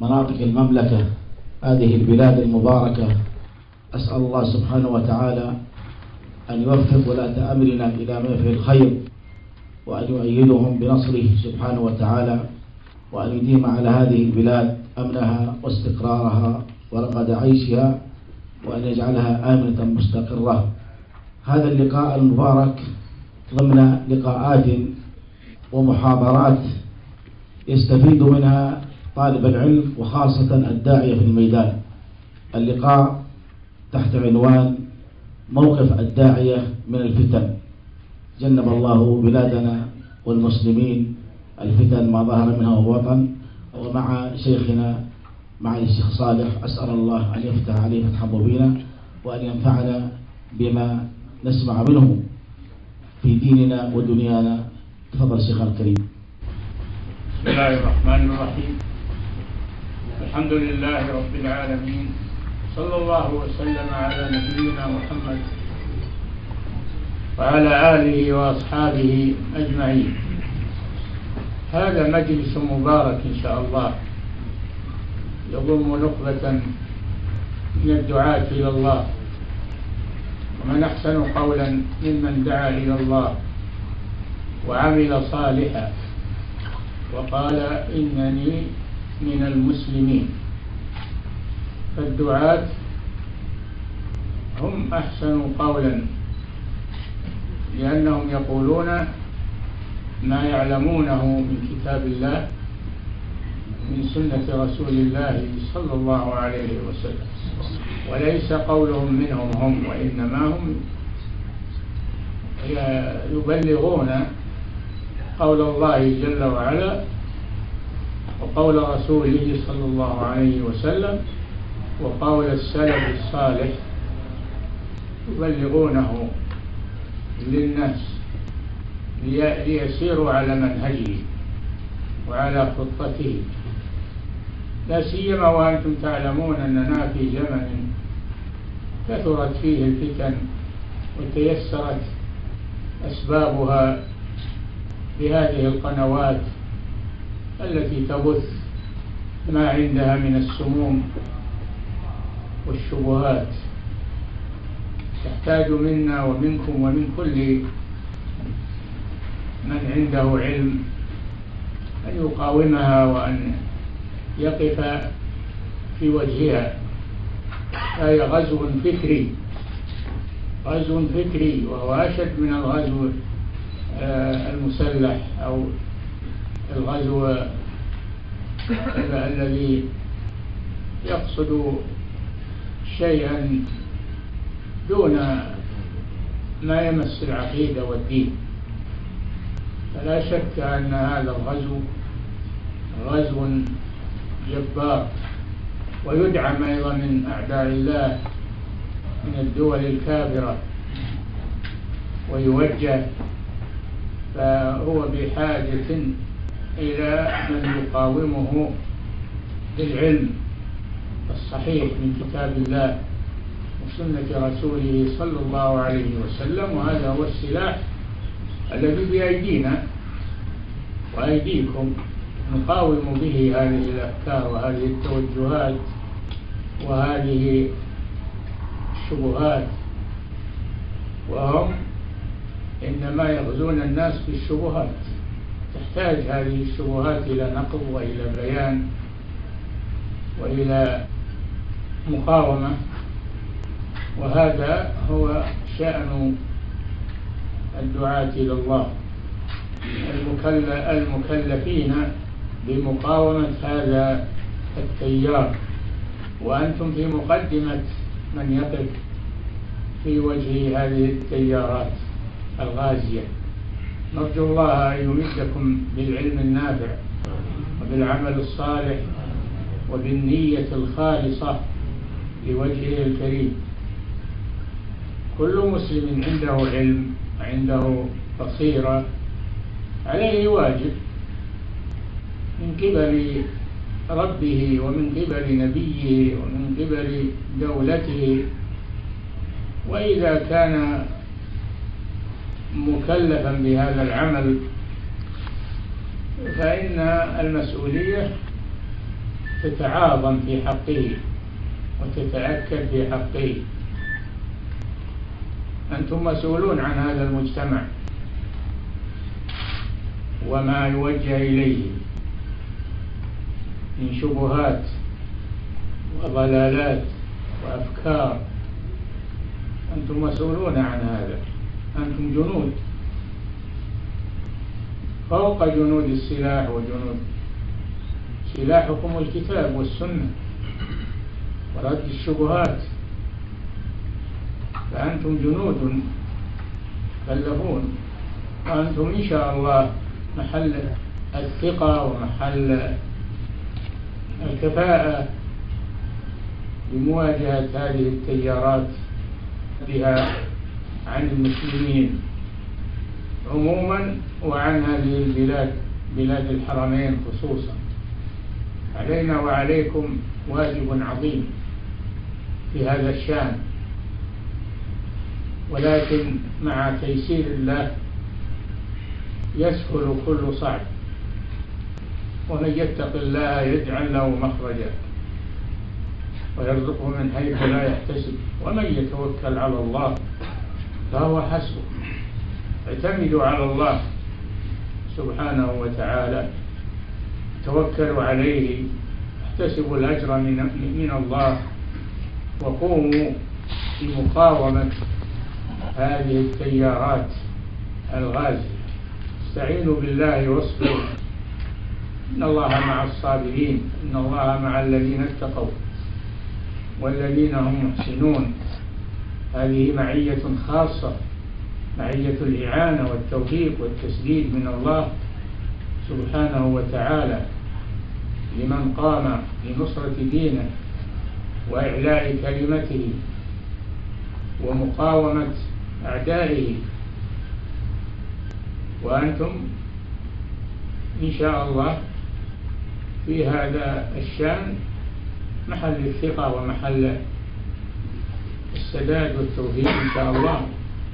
مناطق المملكة، هذه البلاد المباركة. أسأل الله سبحانه وتعالى أن يوفق ولاة أمرنا إلى ما فيه الخير، وأن يؤيدهم بنصره سبحانه وتعالى، وأن يديم على هذه البلاد أمنها واستقرارها ورغد عيشها، وأن يجعلها آمنة مستقرة. هذا اللقاء المبارك ضمن لقاءات ومحاضرات يستفيد منها طالب العلم وخاصة الداعية في الميدان. اللقاء تحت عنوان موقف الداعية من الفتن. جنب الله بلادنا والمسلمين الفتن ما ظهر منها وبطن. ومع شيخنا معالي الشيخ صالح أسأل الله أن يفتح عليه فتحا مبينا، وأن ينفعنا بما نسمع منه في ديننا ودنيانا. تفضل شيخنا الكريم. بسم الله الرحمن الرحيم. الحمد لله رب العالمين، صلى الله وسلم على نبينا محمد وعلى آله وأصحابه أجمعين. هذا مجلس مبارك إن شاء الله، يضم نخبة من الدعاة إلى الله، ومن أحسن قولا ممن دعا إلى الله وعمل صالحا وقال إنني من المسلمين. فالدعاة هم أحسن قولا، لأنهم يقولون ما يعلمونه من كتاب الله من سنة رسول الله صلى الله عليه وسلم، وليس قولهم منهم هم، وإنما هم يبلغون قول الله جل وعلا وقول رسوله صلى الله عليه وسلم وقول السلف الصالح، يبلغونه للناس ليسيروا على منهجه وعلى خطته. لا سيما وأنتم تعلمون أننا في زمن كثرت فيه الفتن وتيسرت أسبابها بهذه القنوات التي تبث ما عندها من السموم والشبهات. تحتاج منا ومنكم ومن كل من عنده علم أن يقاومها وأن يقف في وجهها. هي غزو فكري، غزو فكري، وهو أشد من الغزو المسلح أو الغزو الذي يقصد شيئا دون ما يمس العقيدة والدين. فلا شك أن هذا الغزو غزو جبار، ويدعم أيضا من أعداء الله من الدول الكافرة ويوجه، فهو بحاجة إلى من يقاومه بالعلم الصحيح من كتاب الله وسنة رسوله صلى الله عليه وسلم. وهذا هو السلاح الذي بأيدينا وأيديكم نقاوم به هذه الأفكار وهذه التوجهات وهذه الشبهات. وهم إنما يغزون الناس بالشبهات. تحتاج هذه الشبهات إلى نقض وإلى بيان وإلى مقاومة، وهذا هو شأن الدعاة إلى الله المكلفين بمقاومة هذا التيار. وأنتم في مقدمة من يقف في وجه هذه التيارات الغازية. نرجو الله أن يمدكم بالعلم النافع وبالعمل الصالح وبالنية الخالصة لوجهه الكريم. كل مسلم عنده علم وعنده بصيرة عليه واجب من قبل ربه ومن قبل نبيه ومن قبل دولته. وإذا كان مكلفا بهذا العمل فإن المسؤولية تتعاظم في حقه وتتأكد في حقه. أنتم مسؤولون عن هذا المجتمع وما يوجه إليه من شبهات وضلالات وأفكار. أنتم مسؤولون عن هذا. أنتم جنود فوق جنود السلاح وجنود سلاحكم الكتاب والسنة ورد الشبهات، فأنتم جنود مكلفون، وأنتم إن شاء الله محل الثقة ومحل الكفاءة بمواجهة هذه التيارات بها عن المسلمين عموما وعن هذه البلاد بلاد الحرمين خصوصا. علينا وعليكم واجب عظيم في هذا الشأن، ولكن مع تيسير الله يسهل كل صعب، ومن يتق الله يجعل له مخرجا ويرزقه من حيث لا يحتسب، ومن يتوكل على الله فهو حسبه. اعتمدوا على الله سبحانه وتعالى، توكلوا عليه، احتسبوا الأجر من الله، وقوموا بمقاومة هذه التيارات الغازية. استعينوا بالله واصبروا، إن الله مع الصابرين، إن الله مع الذين اتقوا والذين هم محسنون. هذه معية خاصة، معية الإعانة والتوفيق والتسديد من الله سبحانه وتعالى لمن قام لنصرة دينه وإعلاء كلمته ومقاومة أعدائه. وأنتم إن شاء الله في هذا الشأن محل الثقة ومحل السداد والتوفيق إن شاء الله.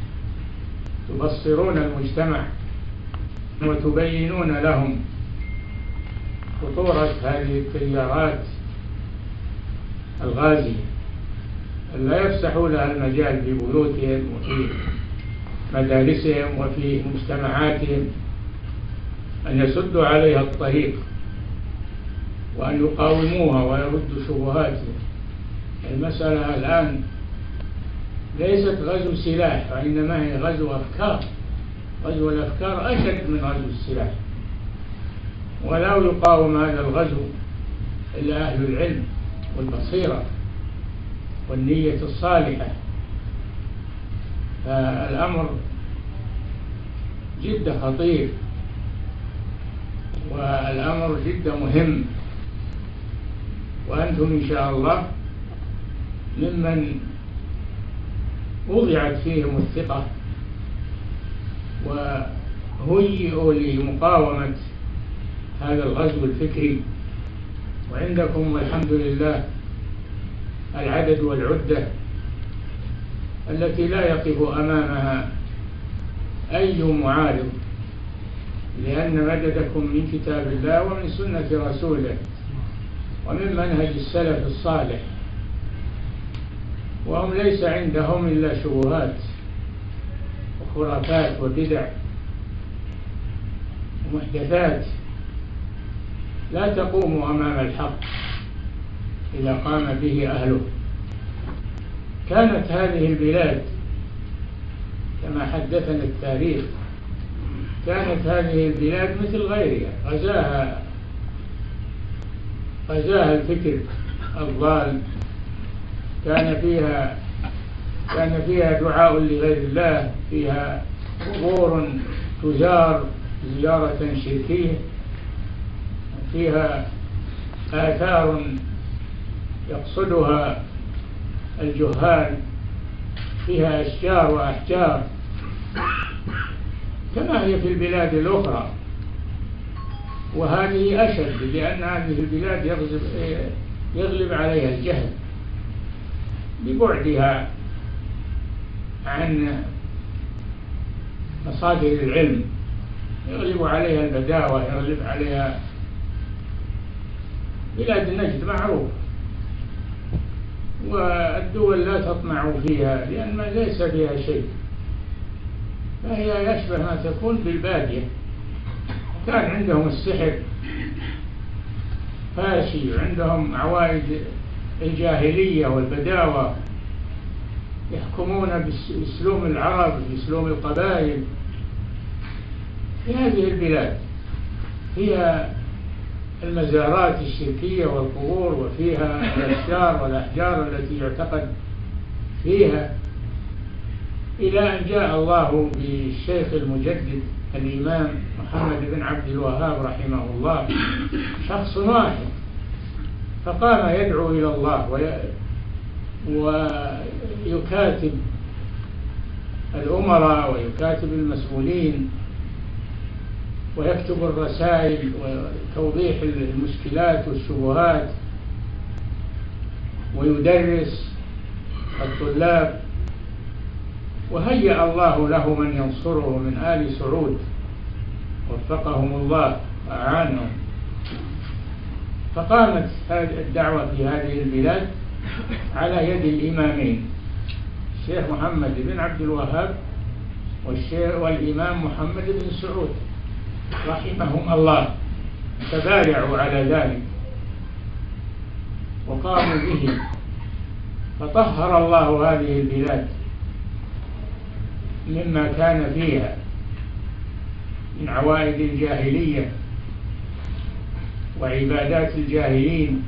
تبصرون المجتمع وتبينون لهم خطورة هذه التيارات الغازية، لا يفسحوا لها المجال في بيوتهم وفي مدارسهم وفي مجتمعاتهم، أن يسدوا عليها الطريق وأن يقاوموها ويردوا شبهاتهم. المسألة الآن ليست غزو سلاح، وإنما هي غزو أفكار. غزو الأفكار أشد من غزو السلاح، ولا يقاوم هذا الغزو إلا أهل العلم والبصيرة والنية الصالحة. فالأمر جد خطير، والأمر جد مهم، وأنتم إن شاء الله ممن وضعت فيهم الثقة وهيئوا لمقاومة هذا الغزو الفكري، وعندكم والحمد لله العدد والعدة التي لا يقف أمامها أي معارض، لأن مددكم من كتاب الله ومن سنة رسوله ومن منهج السلف الصالح، وهم ليس عندهم إلا شبهات وخرافات وبدع ومحدثات لا تقوم أمام الحق إذا قام به أهله. كانت هذه البلاد كما حدثنا التاريخ، كانت هذه البلاد مثل غيرها، غزاها الفكر الضال، كان فيها دعاء لغير الله، فيها قبور تزار زيارة شركية، فيها آثار يقصدها الجهال، فيها أشجار وأحجار كما هي في البلاد الأخرى. وهذه أشد، لأن هذه البلاد يغلب عليها الجهل ببعدها عن مصادر العلم، يغلب عليها البداوة، يغلب عليها بلاد نجد معروف، والدول لا تطمع فيها لأن ليس فيها شيء، فهي يشبه ما تكون بالبادية. كان عندهم السحر فاشي، وعندهم عوائد الجاهلية والبداوة، يحكمون بأسلوب العرب، بأسلوب القبائل. في هذه البلاد فيها المزارات الشركية والقبور، وفيها الأشجار والأحجار التي يعتقد فيها، إلى أن جاء الله بالشيخ المجدد الإمام محمد بن عبد الوهاب رحمه الله، شخص واحد، فقام يدعو إلى الله ويكاتب الأمراء ويكاتب المسؤولين ويكتب الرسائل وتوضيح المشكلات والشبهات، ويدرس الطلاب، وهيأ الله له من ينصره من آل سعود، وفقهم الله وأعانهم. فقامت هذه الدعوة في هذه البلاد على يد الإمامين، الشيخ محمد بن عبد الوهاب والإمام محمد بن سعود رحمهم الله، تبايعوا على ذلك وقاموا به، فطهر الله هذه البلاد مما كان فيها من عوائد الجاهلية وعبادات الجاهلين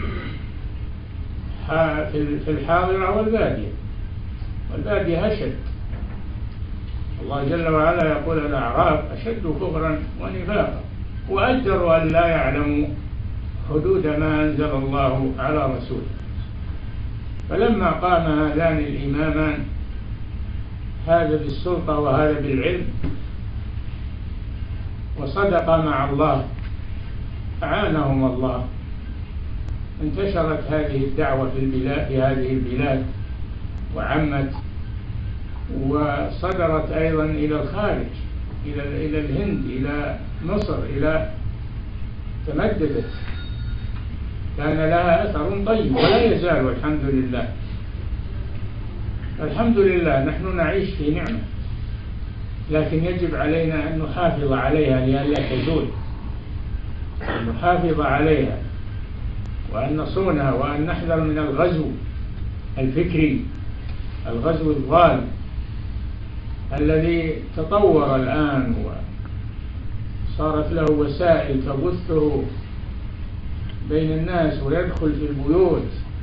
في الحاضرة والبادية أشد. الله جل وعلا يقول الأعراب أشد كفرا ونفاقا وأجدر أن لا يعلموا حدود ما أنزل الله على رسوله. فلما قام هذان الإمامان، هذا بالسلطة وهذا بالعلم، وصدق مع الله، أعانهم الله، انتشرت هذه الدعوة في هذه البلاد وعمت، وصدرت أيضا إلى الخارج، إلى الهند، إلى مصر، إلى تمددت، كان لها أثر طيب ولا يزال، والحمد لله. الحمد لله نحن نعيش في نعمة، لكن يجب علينا أن نحافظ عليها لئلا تزول، أن نحافظ عليها وأن نصونها، وأن نحذر من الغزو الفكري، الغزو الضال الذي تطور الآن وصارت له وسائل تبثه بين الناس، ويدخل في البيوت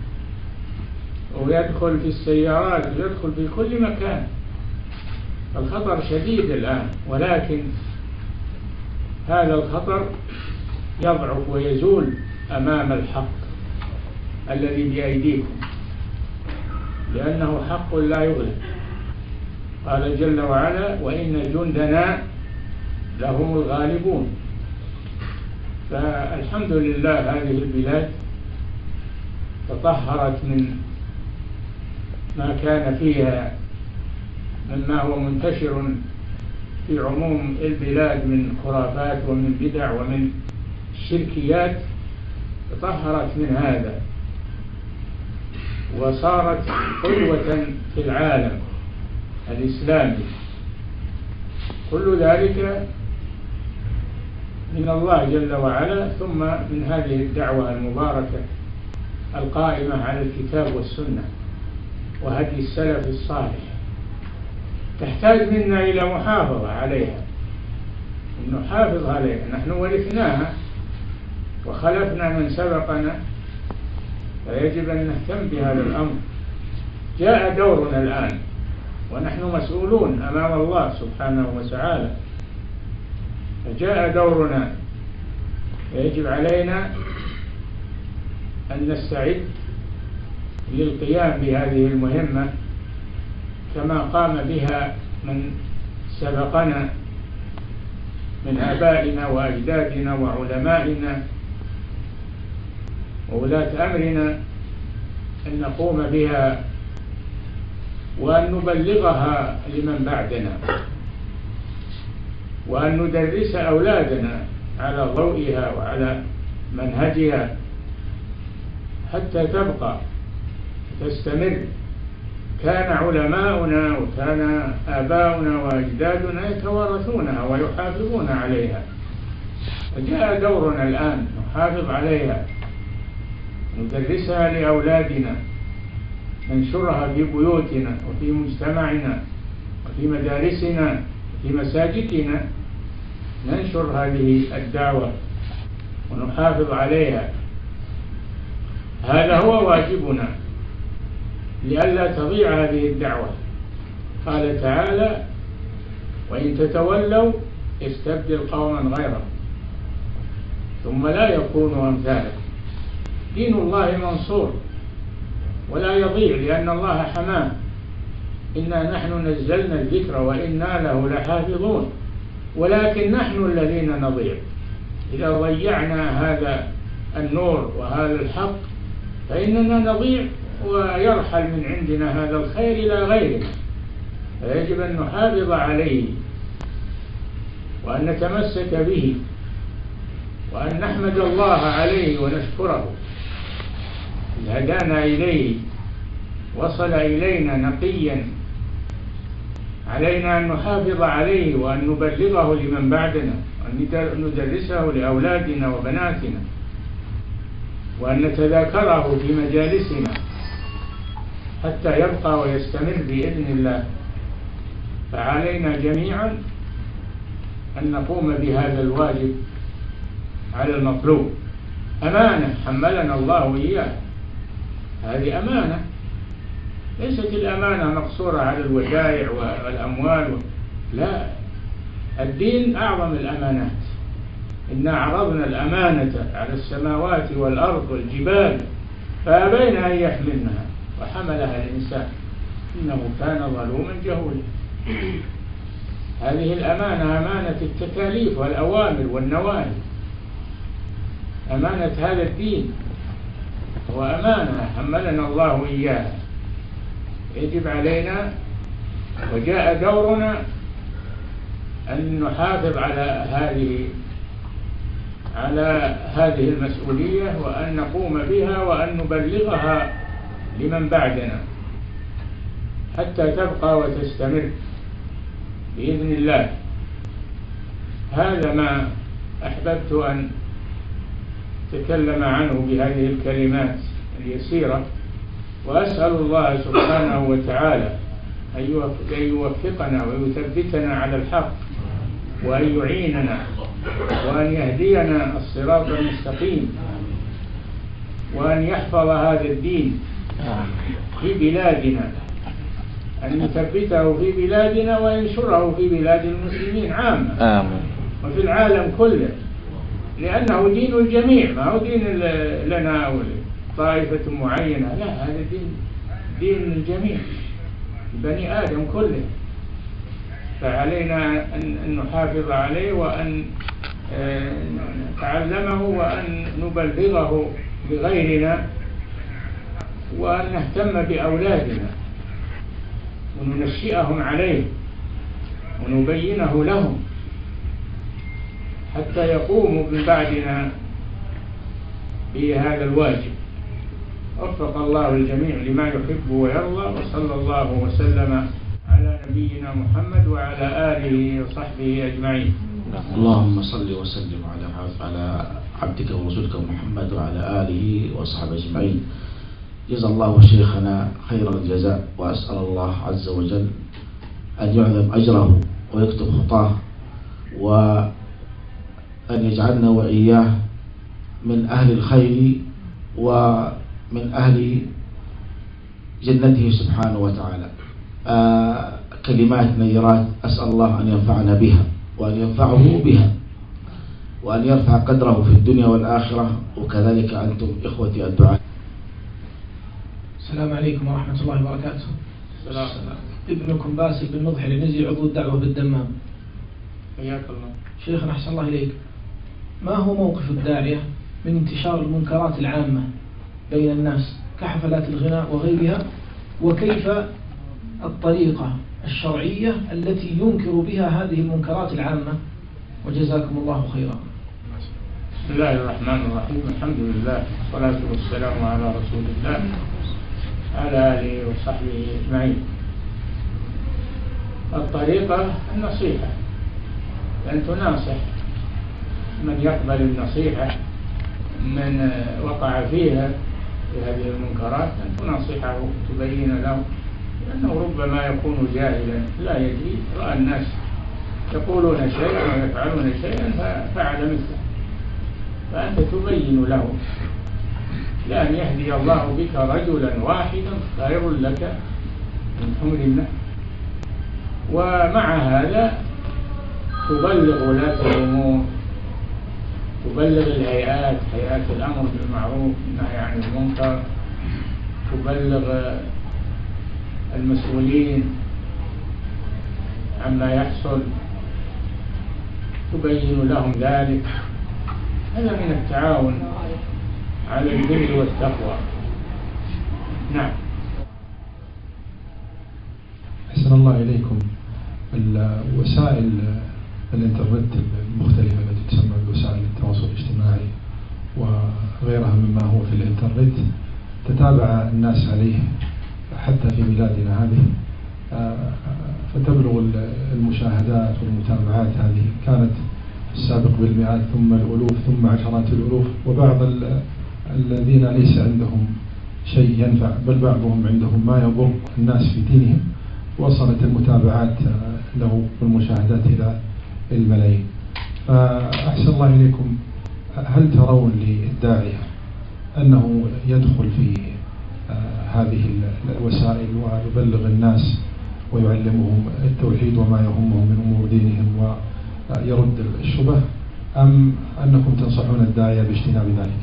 ويدخل في السيارات ويدخل في كل مكان. الخطر شديد الآن، ولكن هذا الخطر يضعف ويزول أمام الحق الذي بأيديكم، لأنه حق لا يغلب. قال جل وعلا: وإن جندنا لهم الغالبون. فالحمد لله هذه البلاد تطهرت من ما كان فيها مما هو منتشر في عموم البلاد من خرافات ومن بدع ومن شركيات، تطهرت من هذا وصارت قدوة في العالم الإسلامي. كل ذلك من الله جل وعلا، ثم من هذه الدعوة المباركة القائمة على الكتاب والسنة وهدي السلف الصالح، تحتاج منا إلى محافظة عليها، نحافظ عليها. نحن ورثناها وخلفنا من سبقنا، فيجب أن نهتم بهذا الأمر. جاء دورنا الآن ونحن مسؤولون أمام الله سبحانه وتعالى، فجاء دورنا، فيجب علينا أن نستعد للقيام بهذه المهمة كما قام بها من سبقنا من آبائنا وأجدادنا وعلمائنا وولاة أمرنا، أن نقوم بها وأن نبلغها لمن بعدنا، وأن ندرس أولادنا على ضوئها وعلى منهجها، حتى تبقى تستمر. كان علماؤنا وكان آباؤنا وأجدادنا يتوارثونها ويحافظون عليها، فجاء دورنا الآن نحافظ عليها، ندرسها لأولادنا، ننشرها في بيوتنا وفي مجتمعنا وفي مدارسنا وفي مساجدنا، ننشر هذه الدعوة ونحافظ عليها. هذا هو واجبنا لئلا تضيع هذه الدعوة. قال تعالى: وإن تتولوا يستبدل قوما غيرهم ثم لا يكونوا أمثالكم. دين الله منصور ولا يضيع، لأن الله حماه. إنا نحن نزلنا الذكر وإنا له لحافظون، ولكن نحن الذين نضيع. إذا ضيعنا هذا النور وهذا الحق فإننا نضيع ويرحل من عندنا هذا الخير إلى غيره. فيجب أن نحافظ عليه وأن نتمسك به وأن نحمد الله عليه ونشكره. هدانا إليه، وصل إلينا نقيا، علينا أن نحافظ عليه وأن نبلغه لمن بعدنا، وأن ندرسه لأولادنا وبناتنا، وأن نتذاكره في مجالسنا حتى يبقى ويستمر بإذن الله. فعلينا جميعا أن نقوم بهذا الواجب على المطلوب. أمانة حملنا الله إياه، هذه أمانة، ليست الأمانة مقصورة على الودائع والأموال، لا، الدين أعظم الأمانات. إنا عرضنا الأمانة على السماوات والأرض والجبال فأبين أن يحملنها وحملها الإنسان إنه كان ظلوما جهولا. هذه الأمانة أمانة التكاليف والأوامر والنواهي، أمانة هذا الدين هو أمانة حملنا الله إياها، يجب علينا وجاء دورنا أن نحافظ على هذه المسؤولية، وأن نقوم بها وأن نبلغها لمن بعدنا حتى تبقى وتستمر بإذن الله. هذا ما أحببت أن أتكلم عنه بهذه الكلمات اليسيرة، وأسأل الله سبحانه وتعالى أن يوفقنا ويثبتنا على الحق، وأن يعيننا وأن يهدينا الصراط المستقيم، وأن يحفظ هذا الدين في بلادنا، أن يثبته في بلادنا وينشره في بلاد المسلمين عامة وفي العالم كله، لأنه دين الجميع، ما هو دين لنا أو طائفة معينة، لا، هذا دين الجميع، بني آدم كله. فعلينا أن نحافظ عليه وأن نتعلمه وأن نبلغه لغيرنا، وأن نهتم بأولادنا وننشئهم عليه ونبينه لهم حتى يقوموا من بعدنا بهذا الواجب. وفق الله الجميع لما يحب ويرضى، وصلى الله وسلم على نبينا محمد وعلى آله وصحبه أجمعين. اللهم صل وسلم على عبدك ورسولك محمد وعلى آله وصحبه أجمعين. جزا الله شيخنا خير الجزاء، وأسأل الله عز وجل أن يعظم أجره ويكتب خطاه، وأن يجعلنا وإياه من أهل الخير ومن أهل جنته سبحانه وتعالى. كلمات نيرات، أسأل الله أن ينفعنا بها وأن ينفعه بها وأن يرفع قدره في الدنيا والآخرة، وكذلك أنتم إخوتي الدعاء. السلام عليكم ورحمة الله وبركاته. السلام. ابنكم باسل بن مضحي لنزي عضو الدعوة بالدمام. حياك الله. شيخنا أحسن الله إليك، ما هو موقف الداعية من انتشار المنكرات العامة بين الناس كحفلات الغناء وغيرها، وكيف الطريقة الشرعية التي ينكر بها هذه المنكرات العامة؟ وجزاكم الله خيرا. بسم الله الرحمن الرحيم. الحمد لله والصلاة والسلام على رسول الله على آله وصحبه أجمعين. الطريقة النصيحة، أن تناصح من يقبل النصيحة من وقع فيها في هذه المنكرات، أن تناصحه تبين له، لأنه ربما يكون جاهلا لا يدري، رأى الناس يقولون شيئا ويفعلون شيئا ففعل مثله، فأنت تبين له، لأن يهدي الله بك رجلا واحدا خير لك من حمر النعم. ومع هذا تبلغ ولاة الأمور، تبلغ الهيئات، هيئات الأمر بالمعروف والنهي عن المنكر، تبلغ المسؤولين عما يحصل، تبين لهم ذلك. هذا من التعاون على البر والتقوى. نعم. أحسن الله إليكم. وسائل الإنترنت المختلفة التي تسمى بوسائل التواصل الاجتماعي وغيرها مما هو في الإنترنت تتابع الناس عليه حتى في بلادنا هذه، فتبلغ المشاهدات والمتابعات هذه كانت في السابق بالمئات ثم الألوف ثم عشرات الألوف، وبعض الذين ليس عندهم شيء ينفع بل بعضهم عندهم ما يضر الناس في دينهم، وصلت المتابعات له والمشاهدات إلى الملايين. فأحسن الله إليكم، هل ترون للداعية أنه يدخل في هذه الوسائل ويبلغ الناس ويعلمهم التوحيد وما يهمهم من أمور دينهم ويرد الشبه، أم أنكم تنصحون الداعية باجتناب ذلك؟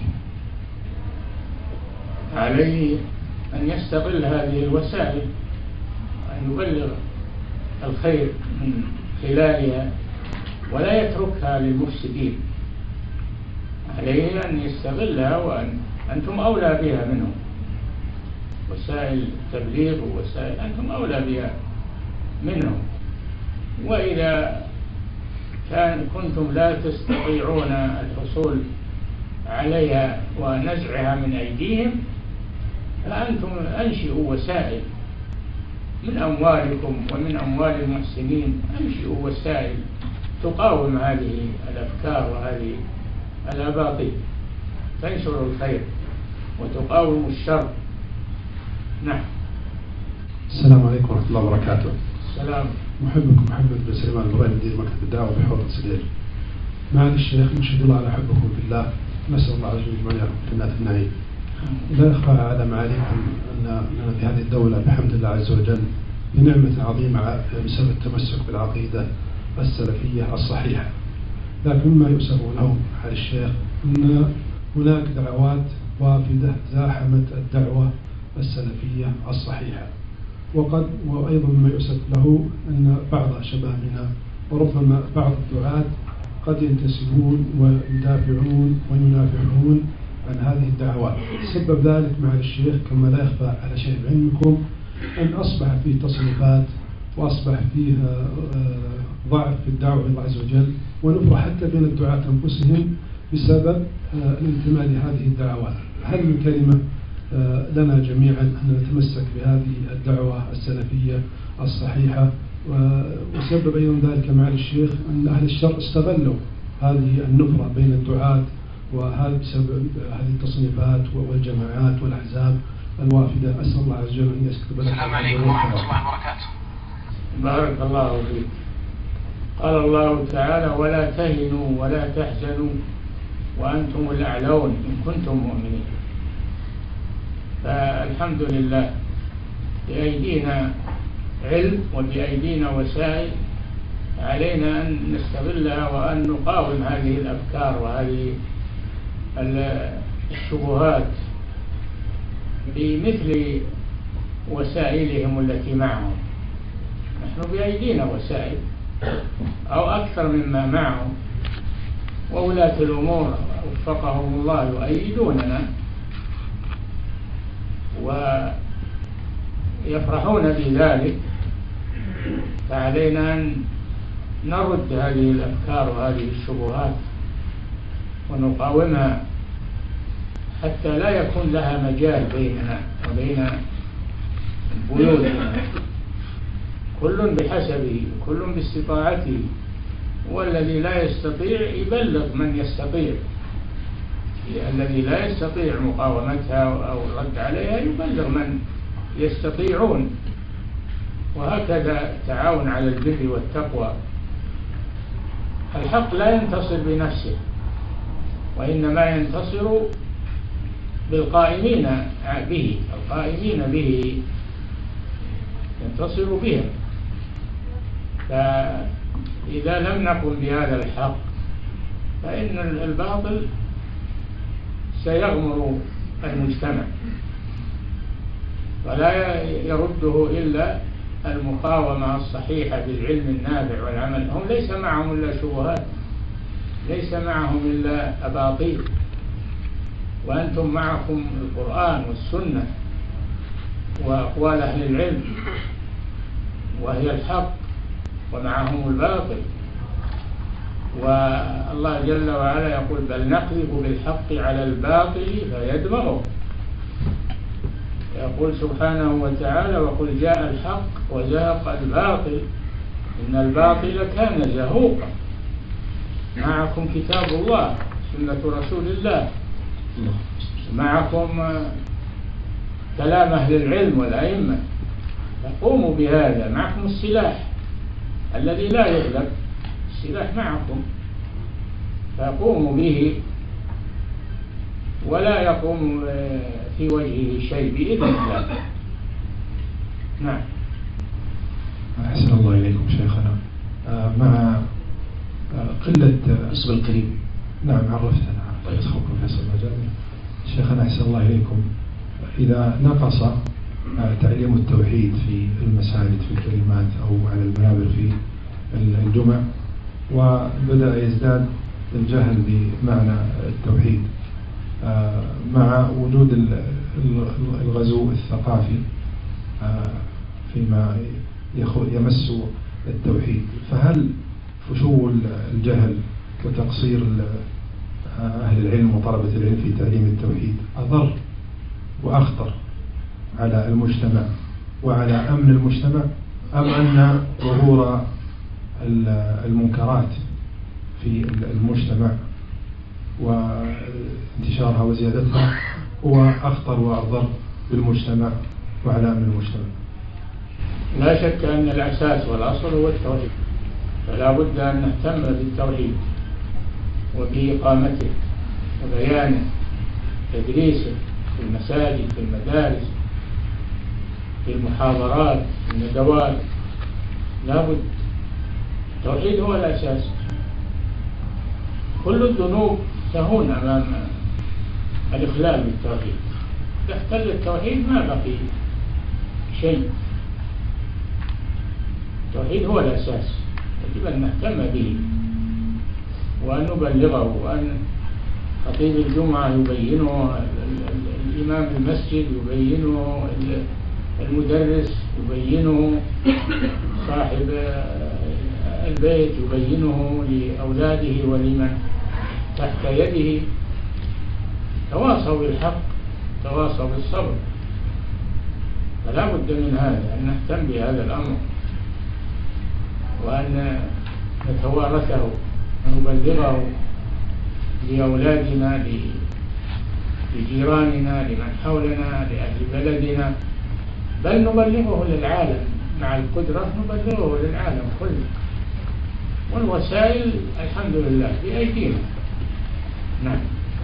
عليه أن يستغل هذه الوسائل، أن يبلغ الخير من خلالها ولا يتركها للمفسدين. عليه أن يستغلها، وأنتم أولى بها منهم، وسائل التبليغ ووسائل أنتم أولى بها منهم. وإذا كنتم لا تستطيعون الحصول عليها ونزعها من أيديهم، فأنتم أنشئوا وسائل من أموالكم ومن أموال المحسنين، أنشئوا وسائل تقاوم هذه الأفكار وهذه الأباطيل، تنشر الخير وتقاوم الشر. نعم. السلام عليكم ورحمة الله وبركاته. السلام. محبكم محمد بن سليمان الغريب، مدير مكتب الدعوة بحوض السدير. معالي الشيخ، نشهد الله على حبكم في الله، نسأل الله عز وجل أن يرحم جنات النعيم. لا يخفى على معاليكم أننا في هذه الدولة بحمد الله عز وجل بنعمة عظيمة بسبب التمسك بالعقيدة السلفية الصحيحة. لكن مما يؤسف له على الشيخ أن هناك دعوات وافدة زاحمت الدعوة السلفية الصحيحة، وأيضا مما يؤسف له أن بعض شبابنا وربما بعض الدعاة قد ينتسبون ويدافعون وينافحون عن هذه الدعوات. سبب ذلك مع الشيخ كما لا يخفى على شيء علمكم أن أصبح فيه تصنيفات وأصبح فيه ضعف في الدعوة إلى الله عز وجل، ونفرة حتى بين الدعاة أنفسهم بسبب الانتماء لهذه الدعوات. هل من كلمة لنا جميعا أن نتمسك بهذه الدعوة السلفية الصحيحة؟ وسبب أيضا ذلك مع الشيخ أن أهل الشر استغلوا هذه النفرة بين الدعاة، وهذا بسبب هذه التصنيفات والجماعات والأحزاب الوافدة. أسأل الله عز وجل أن يستقبل. السلام عليكم ورحمة الله وبركاته. بارك الله فيك. قال الله تعالى: ولا تهنوا ولا تحزنوا وأنتم الأعلون إن كنتم مؤمنين. فالحمد لله بأيدينا علم وبأيدينا وسائل، علينا أن نستغلها وأن نقاوم هذه الأفكار وهذه الشبهات بمثل وسائلهم التي معهم. نحن بأيدينا وسائل أو أكثر مما معهم، وولاة الأمور وفقهم الله يؤيدوننا ويفرحون بذلك. فعلينا أن نرد هذه الأفكار وهذه الشبهات ونقاومها حتى لا يكون لها مجال بيننا وبين بيوتنا، كل بحسبه كل باستطاعته، والذي لا يستطيع يبلغ من يستطيع، الذي لا يستطيع مقاومتها أو الرد عليها يبلغ من يستطيعون، وهكذا التعاون على البر والتقوى. الحق لا ينتصر بنفسه، وإنما ينتصر بالقائمين به، القائمين به ينتصر بهم. فإذا لم نقم بهذا الحق فإن الباطل سيغمر المجتمع، ولا يرده إلا المقاومة الصحيحة بالعلم النافع والعمل. هم ليس معهم إلا شبهات، ليس معهم إلا أباطيل، وأنتم معكم القرآن والسنة وأقوال أهل العلم وهي الحق، ومعهم الباطل. والله جل وعلا يقول بل نقذف بالحق على الباطل فيدمغه. يقول سبحانه وتعالى وقل جاء الحق وزهق الباطل إن الباطل كان زهوقا. معكم كتاب الله سنة رسول الله، معكم كلام أهل العلم والأئمة، فقوموا بهذا. معكم السلاح الذي لا يغلب، السلاح معكم، فقوموا به ولا يقوم في وجهه شيء بإذن الله. نعم. أحسن الله إليكم شيخنا. مع قلة اسم الكريم. نعم عرفتنا. الله يسخركم فيصل المجال. شيخنا أحسن الله إليكم، إذا نقص تعليم التوحيد في المساجد في الكلمات أو على المنابر في الجمع، وبدأ يزداد الجهل بمعنى التوحيد مع وجود الغزو الثقافي فيما يمس التوحيد، فهل فشو الجهل وتقصير أهل العلم وطلبة العلم في تعليم التوحيد أضر وأخطر على المجتمع وعلى أمن المجتمع، أم أن ظهور المنكرات في المجتمع وانتشارها وزيادتها هو أخطر وأضر بالمجتمع وعلى أمن المجتمع؟ لا شك أن الأساس والأصل هو التوحيد، فلا بد أن نهتم بالتوحيد وبإقامته وبيانه، تدريسه في المساجد، في المدارس، في المحاضرات، في الندوات. لا بد، التوحيد هو الأساس. كل الذنوب تهون أمام الإخلال بالتوحيد. إذا اختل التوحيد ما بقي شيء. التوحيد هو الأساس، يجب أن نهتم به وأن نبلغه، وأن خطيب الجمعة يبينه، الإمام المسجد يبينه، المدرس يبينه، صاحب البيت يبينه لأولاده ولمن تحت يده. تواصوا بالحق، تواصوا بالصبر. فلا بد من هذا، أن نهتم بهذا الأمر وأن نتوارثه ونبلغه لأولادنا، لجيراننا، لمن حولنا، لأهل بلدنا، بل نبلغه للعالم. مع القدرة نبلغه للعالم كله، والوسائل الحمد لله بأيدينا. نعم.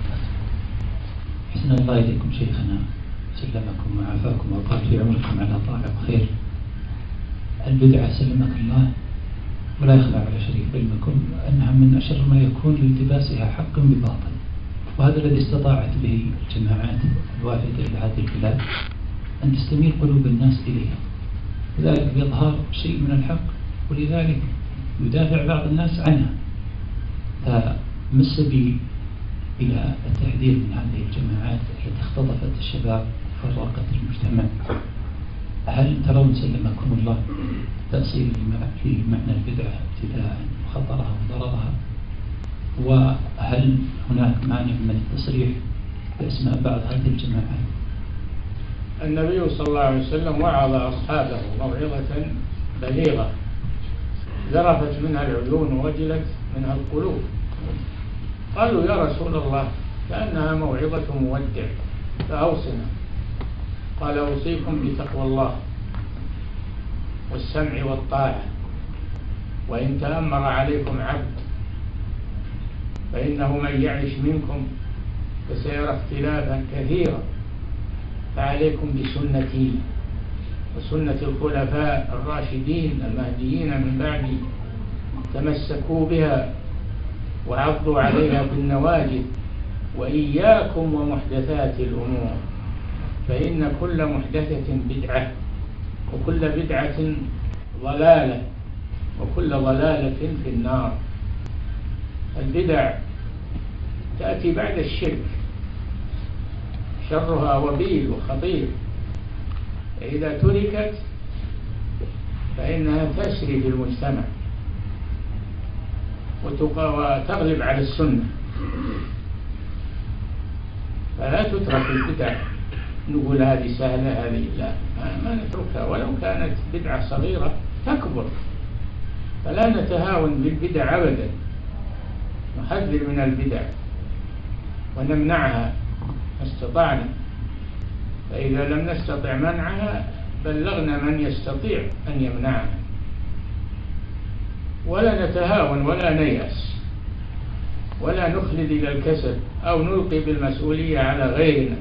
حسن الله إليكم شيخنا، سلمكم وعافاكم وقال في عمركم على طاعة خير. البدعة سلمك الله ولا يخلع على شريك علمكم أنها من أشر ما يكون لالتباسها حق بباطل، وهذا الذي استطاعت به الجماعات الوافدة إلى هذه البلاد أن تستميل قلوب الناس إليها، وذلك بإظهار شيء من الحق، ولذلك يدافع بعض الناس عنها. فمس بي إلى التحذير من هذه الجماعات التي اختطفت الشباب وفرقت المجتمع. هل ترون سلمكم الله تأصيل في معنى البدعة ابتداء وخطرها وضررها، وهل هناك مانع من التصريح بأسماء بعض هذه الجماعات؟ النبي صلى الله عليه وسلم وعظ أصحابه موعظة بليغة ذرفت منها العيون ووجلت منها القلوب. قالوا يا رسول الله كأنها موعظة مودع فأوصنا. قال أوصيكم بتقوى الله والسمع والطاعة، وإن تأمر عليكم عبد فإنه من يعش منكم فسيرى اختلافا كثيرا، فعليكم بسنتي وسنة الخلفاء الراشدين المهديين من بعدي، تمسكوا بها وعضوا عليها بالنواجذ، وإياكم ومحدثات الأمور، فإن كل محدثة بدعة وكل بدعة ضلالة وكل ضلالة في النار. البدع تأتي بعد الشرك، شرها وبيل وخطير، إذا تركت فإنها تسري في المجتمع وتغلب على السنة، فلا تترك البدع نقول هذه سهلة هذه لا، ما نتركها ولو كانت بدعة صغيرة تكبر، فلا نتهاون بالبدع أبدا، نحذر من البدع ونمنعها ما استطعنا، فإذا لم نستطع منعها بلغنا من يستطيع أن يمنعها، ولا نتهاون ولا نيأس ولا نخلد إلى الكسل أو نلقي بالمسؤولية على غيرنا،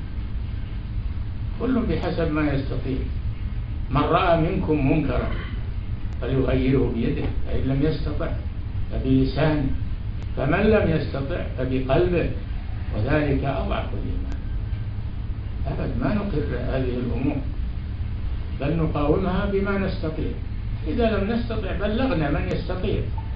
كل بحسب ما يستطيع. من رأى منكم منكرا فليغيره بيده، فإن لم يستطع فبلسانه، فمن لم يستطع فبقلبه، وذلك أضعف الإيمان. أبدا ما نقر هذه الأمور، بل نقاومها بما نستطيع، إذا لم نستطع بلغنا من يستطيع،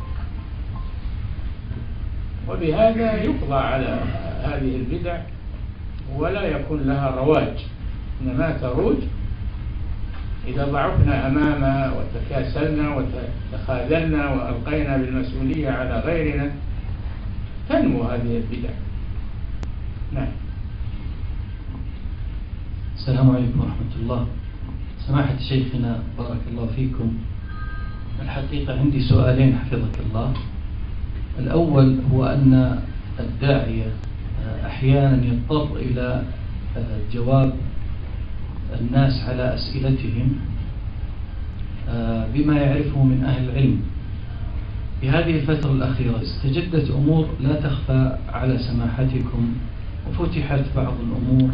وبهذا يقضى على هذه البدع ولا يكون لها رواج، إنما تروج إذا ضعفنا أمامها وتكاسلنا وتخاذلنا وألقينا بالمسؤولية على غيرنا، تنمو هذه البدع. نعم. السلام عليكم ورحمة الله. سماحة شيخنا بارك الله فيكم، الحقيقة عندي سؤالين حفظك الله. الأول هو أن الداعية أحيانا يضطر إلى جواب الناس على أسئلتهم بما يعرفه من أهل العلم. في هذه الفترة الأخيرة استجدت أمور لا تخفى على سماحتكم وفتحت بعض الأمور،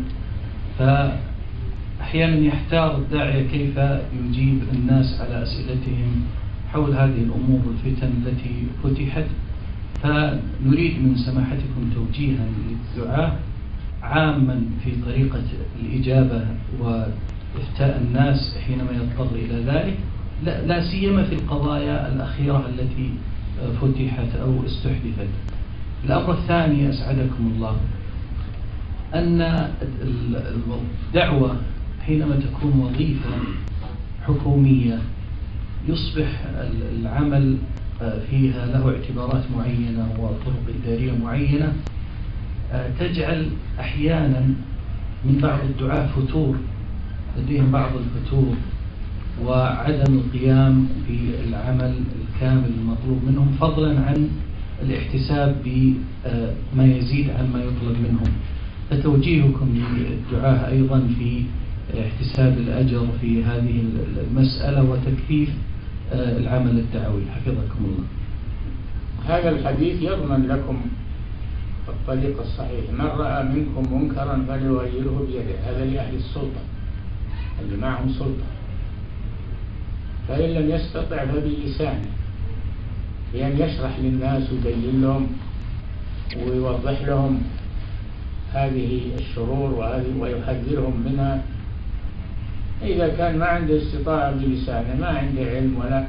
فأحيانا يحتار الداعية كيف يجيب الناس على أسئلتهم حول هذه الأمور والفتن التي فتحت، فنريد من سماحتكم توجيها للدعاء عاما في طريقة الإجابة وإفتاء الناس حينما يضطر إلى ذلك، لا سيما في القضايا الأخيرة التي فتحت أو استحدثت. الأمر الثاني أسعدكم الله أن الدعوة حينما تكون وظيفة حكومية يصبح العمل فيها له اعتبارات معينة وطرق إدارية معينة تجعل أحيانا من بعض الدعاة فتور، لديهم بعض الفتور وعدم القيام بالعمل الكامل المطلوب منهم، فضلا عن الاحتساب بما يزيد عن ما يطلب منهم. فتوجيهكم للدعاة أيضا في احتساب الأجر في هذه المسألة وتكثيف العمل الدعوي حفظكم الله. هذا الحديث يضمن لكم الطريق الصحيح، من رأى منكم منكرا فليغيره بيده، هذا لأهل السلطة اللي معهم سلطة، فإن لم يستطع فبلسانه، بأن يشرح للناس ويبين لهم ويوضح لهم هذه الشرور ويحذرهم منها. إذا كان ما عنده استطاعة بلسانه، ما عنده علم ولا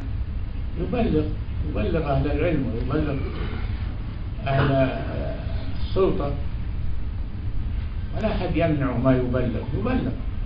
يبلغ أهل العلم ويبلغ أهل السلطة، ولا أحد يمنع ما يبلغ.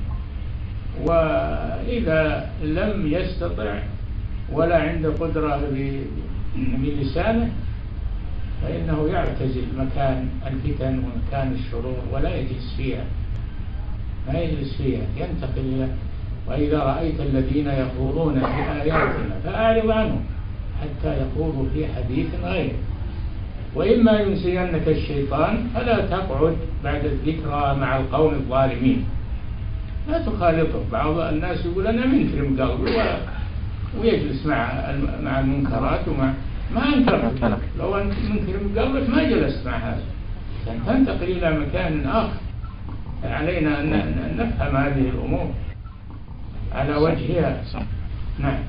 وإذا لم يستطع ولا عنده قدرة بلسانه فإنه يعتزل مكان الفتن ومكان الشرور ولا يجلس فيها، ما يجلس فيها، ينتقل إلى. وإذا رأيت الذين يخوضون في آياتنا فأعرض عنهم حتى يخوضوا في حديث غيره. وإما ينسينك الشيطان فلا تقعد بعد الذكرى مع القوم الظالمين، لا تخالطه. بعض الناس يقول أنا منكرم قلبي ويجلس مع المنكرات ما أنكرت. لو أنت منكرم قلبك ما جلست مع هذا، تنتقل إلى مكان آخر. علينا أن نفهم هذه الأمور على وجهها. نعم.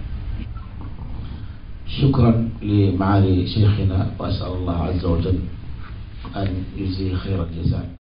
شكرا لمعالي شيخنا، وأسأل الله عز وجل أن يجزيه خير الجزاء.